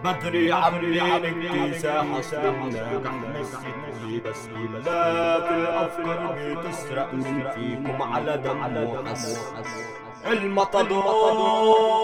بدري عاملين اكتساح ناجح مسكتني بس كلها في الافكار بتسرق من فيكم على دم وحس المطدور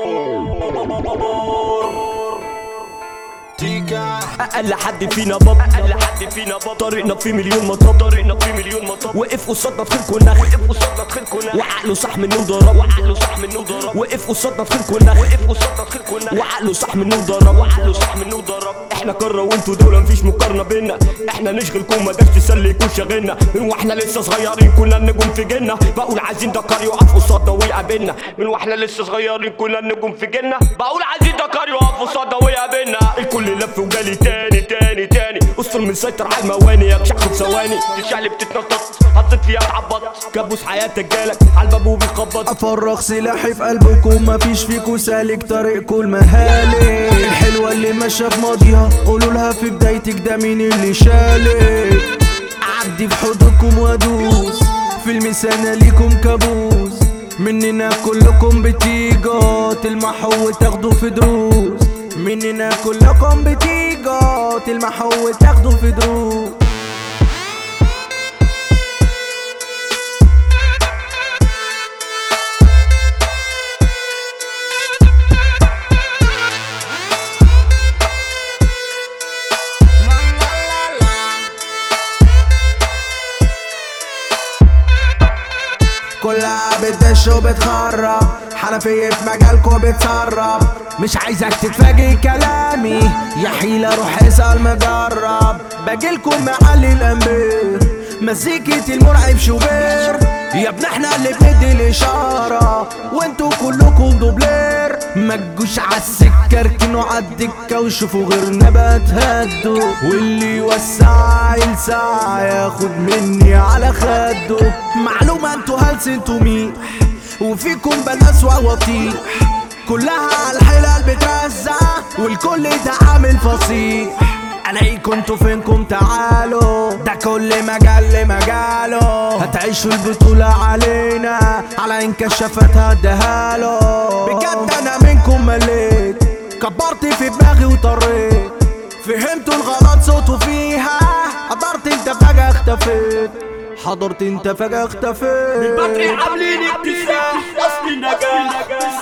تيكا اقل حد فينا باب طريقنا في مليون مطب وقف قصادنا بخير كنا وعقله صح منه ضرب وقف قصادنا بخير كنا وعقله صح منه ضرب احنا قاره وانتوا دول مفيش مقارنه بينا احنا نشغلكم ما داش تسلي يكون شاغلنا من واحنا لسه صغيرين كنا النجوم في جنة بقول عايزين دكار يقف قصادنا ويقابلنا من واحنا لسه صغيرين كنا النجوم في جنة بقول عايزين دكار يقف قصادنا ويقابلنا الكل لف وجالي تاني اسطر مسيطر على المواني اكشخ بثواني تشعلب تتنطط حطيت فيها اتعبط كابوس حياتك جالك عالباب وبيخبط افرغ سلاحي في قلبكم مفيش فيكو سالك طريقكم المهالك الحلوه اللي ماشيه في ماضيها قولوا لها في بدايتك ده مين اللي شالك اعدي في حدودكم وادوس في المثانه ليكم كابوس مننا كلكم بتيجوا تلمحوا وتاخدوا في دروس مننا كلكم بتيجوا تلمحوا وتاخدوا في دروس كلها بتدش وبتخرب حنفية في مجالكوا بتسرب مش عايزك تتفاجئ كلامي يا حيلة روح اسأل مجرب باجيلكم معلي الانبير مزيكة المرعب شوبير يا ابن احنا اللي بندي الاشارة وانتوا كلكم دوبلير متجوش عالسكة اركنوا عالدكة وشوفوا غيرنا بتهدوا واللي يوسع يلسع ياخد مني على خده معلومة انتوا هلس انتوا مين وفيكم بناس وطيح كلها عالحلال بترزع والكل ده عامل فصيح الاقيكم انتوا فينكم تعالوا ده كل مجال لمجاله هتعيشوا البطولة علينا على انكشافات هديهاله بجد انا منكم مليت كبرت في دماغي وطريت فهمتوا الغلط صوته فيها حضرت انت فجأة اختفيت حضرت انت فجأة اختفيت من بدري عاملين اكتساح اصل النجاح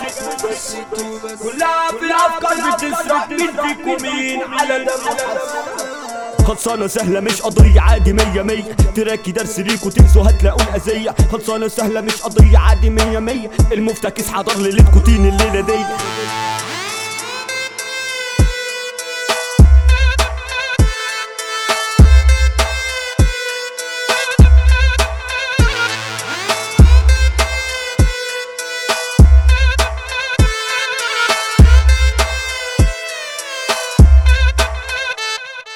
كلها في الافكار بتسرق مين فيكم مين على دم خلصانة سهلة مش قضية عادي 100 تراكي درس ليكوا تنسوا هتلاقوا الأذية خلصانة سهلة مش قضية عادي 100 المفتكس حضر ليلتكوا تين الليلة دي